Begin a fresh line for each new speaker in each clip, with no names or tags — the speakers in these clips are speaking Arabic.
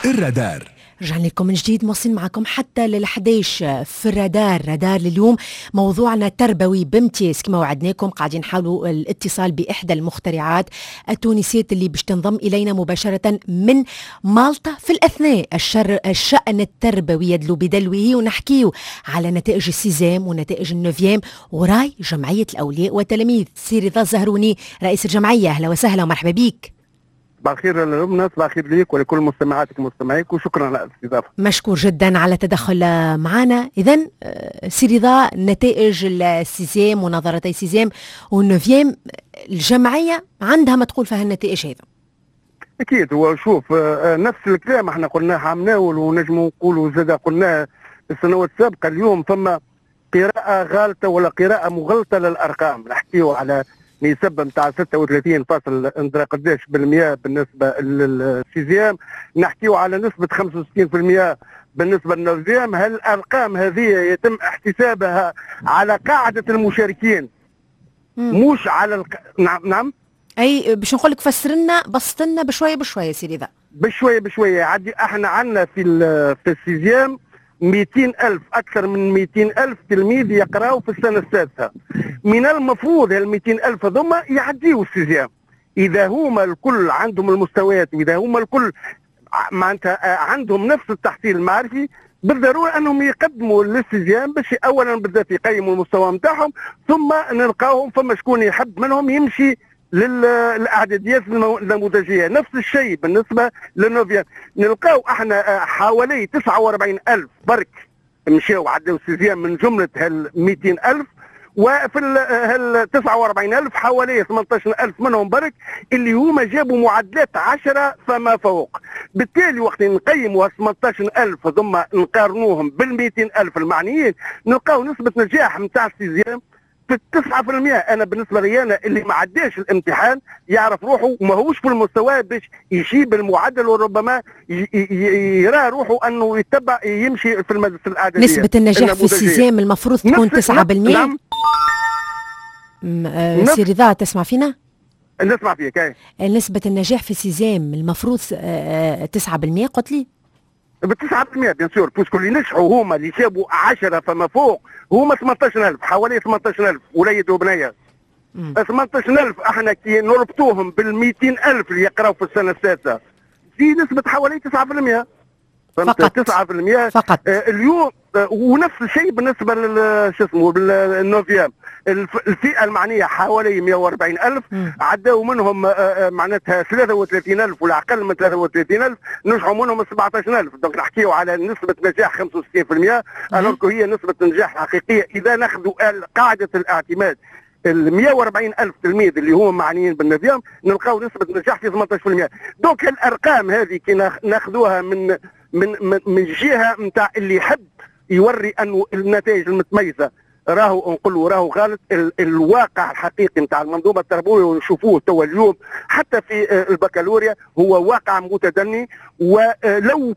الرادار.
رجعنا لكم من جديد، موصلين معكم حتى لل11 في الرادار. رادار لليوم موضوعنا تربوي بامتياز كما وعدناكم. قاعدين نحاولوا الاتصال بإحدى المخترعات التونسيات اللي باش تنضم إلينا مباشرة من مالطا في الأثناء الشأن التربوي يدلو بدلوه، ونحكيه على نتائج السيزام ونتائج النوفيام وراي جمعية الأولياء والتلاميذ. سي رضا الزهروني رئيس الجمعية، أهلا وسهلا ومرحبا بيك.
صباح الخير للناس، صباح الخير ليك ولكل مستمعاتك ومستمعيك، وشكرا على الاستضافه.
مشكور جدا على التدخل معنا. اذا سي رضا، نتائج السيزام ونظرتي السيزام والنوفيام، الجمعيه عندها ما تقول في هالنتائج هذا؟
اكيد. هو شوف، نفس الكلام احنا قلناه عمناول ونجموا نقولوا زاد قلناه السنوات السابقه. اليوم ثم قراءه غالطه ولا قراءه مغلطه للارقام. نحكيو على نسبة نتاع 36 فاصل قداش بالمئة بالنسبة للسيزيام، نحكيو على نسبة 65% بالنسبة للنوفيام. هالأرقام هذه يتم احتسابها على قاعدة المشاركين مش على نعم
أي باش نقول لك فسرنا بسطنا بشوية بشوية سيدي ذا
بشوية بشوية. عادي احنا عندنا في السيزيام 200,000 أكثر من 200,000 تلميذ يقرأوا في السنة السادسة. من المفروض هال 200,000 هذوما يعديوا السيزيام إذا هما الكل عندهم المستويات، وإذا هما الكل معناتها عندهم نفس التحصيل المعرفي، بالضرورة أنهم يقدموا للسيزيام باش أولا بالذات يقيموا المستوى نتاعهم، ثم نلقاهم فما شكون يحب منهم يمشي للاعداديات النموذجيه. نفس الشيء بالنسبه للنوفيام، نلقاو احنا حوالي 49,000 برك مشاو عداو السيزيام من جمله هال 200,000، وفي هال 49,000 حوالي 18,000 منهم برك اللي هما جابوا معدلات 10 فما فوق. بالتالي وقت نقيموا 18,000 ثم نقارنوهم بال 200,000 المعنيين، نلقاو نسبه نجاح نتاع السيزيام في 9%. انا بالنسبه لي انا اللي ما عداش الامتحان يعرف روحه وما هوش في المستوى باش يجيب المعدل، وربما يرى روحه انه يتبع يمشي في الاعداديه.
نسبه النجاح في السيزام المفروض تكون 9%.
نعم.
سي رضا تسمع فينا؟
نسمع فيك.
نسبه النجاح في السيزام المفروض 9% قلت لي؟
ب9% بيان سور، بوسكو اللي نجحوا هما اللي جابوا 10 فما فوق هما 18,000، حوالي 18,000 وليد وبنيه. 18,000 احنا كي نربطوهم بال 200,000 اللي يقراوا في السنه السادسه في نسبه حوالي 9%.
فقط
9%
فقط.
اليوم. ونفس الشيء بالنسبه شو اسمه بالنوفيام، الفئه المعنيه حوالي 140,000 عداوا منهم معناتها 33,000 ولا اقل من 33,000 نجحوا منهم 17,000. دونك نحكيو على نسبه نجاح 65%. الوغ هي نسبه نجاح حقيقيه اذا ناخذوا قاعده الاعتماد ال 140,000 تلميذ اللي هم معنيين بالنوفيام، نلقاو نسبه نجاح في 18%. دونك الارقام هذه كي ناخذوها من جهه نتاع اللي يحب يوري انه النتائج المتميزه راهو نقولوا راهو غلط. الواقع الحقيقي نتاع المنظومه التربويه ونشوفوه توا اليوم حتى في البكالوريا هو واقع متدني. ولو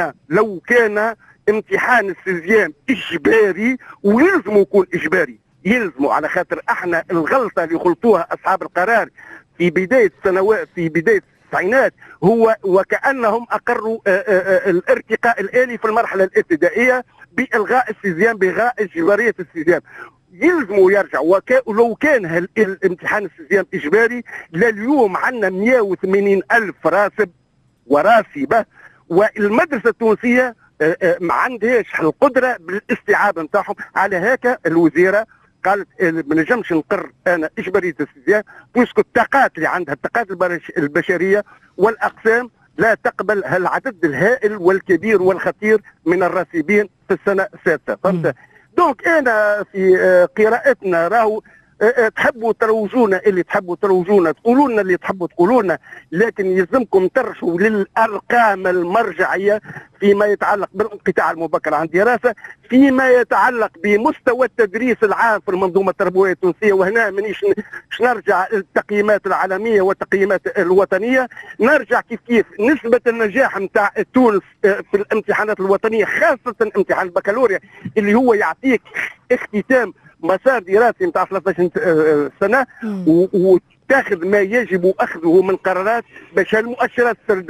كان امتحان السيزيام اجباري، ويلزم يكون اجباري، يلزموا على خاطر احنا الغلطه اللي خلطوها اصحاب القرار في بدايه السنوات في بدايه التسعينات هو وكانهم اقروا الارتقاء الالي في المرحله الابتدائيه بالغاء السيزيام، بالغاء اجباريه السيزيام. يلزموا يرجعوا. ولو كان الامتحان السيزيام اجباري لليوم عندنا 180,000 راسب وراسبه، والمدرسه التونسيه ما عندهاش القدره بالاستيعاب نتاعهم. على هكا الوزيره قالت ما نجمش نقر انا اجباريه السيزيام بوسكو الطاقات اللي عندها، الطاقات البشريه والاقسام لا تقبل هالعدد الهائل والكبير والخطير من الراسبين في السنه السادسه. فهمت؟ دونك انا في قراءتنا راهو تحبوا تروجونا اللي تحبوا تروجونا، تقولوا لنا اللي تحبوا تقولوا لنا، لكن يلزمكم ترجعوا للارقام المرجعيه فيما يتعلق بالانقطاع المبكر عن دراسه، فيما يتعلق بمستوى التدريس العام في المنظومه التربويه التونسيه. وهنا مانيش نرجع للتقييمات العالميه والتقييمات الوطنيه، نرجع كيف نسبه النجاح نتاع تونس في الامتحانات الوطنيه، خاصه امتحان البكالوريا اللي هو يعطيك اختتام مسار دراسي نتاع 13 سنه وتاخذ ما يجب اخذه من قرارات باش المؤشرات السلبيه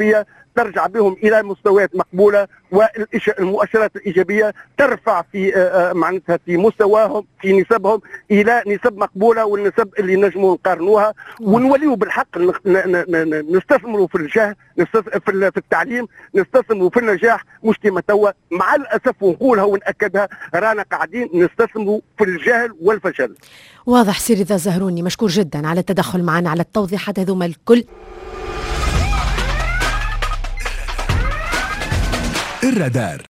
ترجع بهم الى مستويات مقبوله، والمؤشرات الايجابيه ترفع في معناتها في مستواهم في نسبهم الى نسب مقبوله، والنسب اللي نجموا نقارنوها ونوليوا بالحق نستثمروا في الجهل، في التعليم، نستثمروا في النجاح، مش كما توا مع الاسف ونقولها وناكدها رانا قاعدين نستثمروا في الجهل والفشل.
واضح سيدي رضا الزهروني، مشكور جدا على التدخل معنا على التوضيحات هذوما الكل.
الرادار.